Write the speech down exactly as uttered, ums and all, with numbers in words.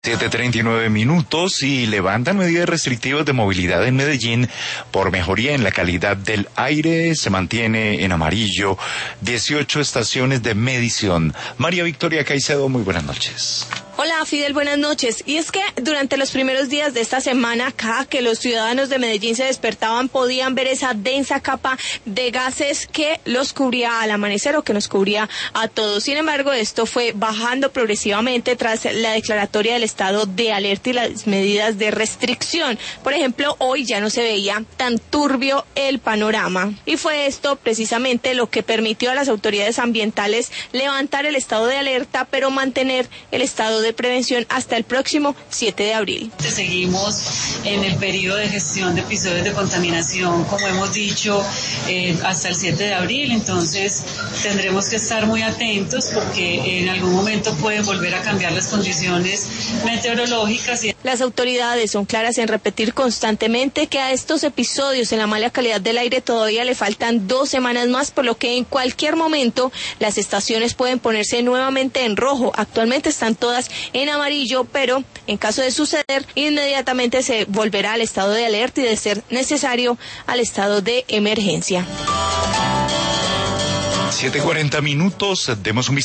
siete treinta y nueve minutos y levantan medidas restrictivas de movilidad en Medellín por mejoría en la calidad del aire. Se mantiene en amarillo dieciocho estaciones de medición. María Victoria Caicedo, muy buenas noches. Hola Fidel, buenas noches. Y es que durante los primeros días de esta semana, cada que los ciudadanos de Medellín se despertaban, podían ver esa densa capa de gases que los cubría al amanecer o que nos cubría a todos. Sin embargo, esto fue bajando progresivamente tras la declaratoria del estado de alerta y las medidas de restricción. Por ejemplo, hoy ya no se veía tan turbio el panorama. Y fue esto precisamente lo que permitió a las autoridades ambientales levantar el estado de alerta, pero mantener el estado de de prevención hasta el próximo siete de abril. Seguimos en el periodo de gestión de episodios de contaminación, como hemos dicho, eh, hasta el siete de abril, entonces tendremos que estar muy atentos porque en algún momento pueden volver a cambiar las condiciones meteorológicas. Y... Las autoridades son claras en repetir constantemente que a estos episodios en la mala calidad del aire todavía le faltan dos semanas más, por lo que en cualquier momento las estaciones pueden ponerse nuevamente en rojo. Actualmente están todas en amarillo, pero en caso de suceder, inmediatamente se volverá al estado de alerta y, de ser necesario, al estado de emergencia. siete cuarenta minutos, demos un vistazo.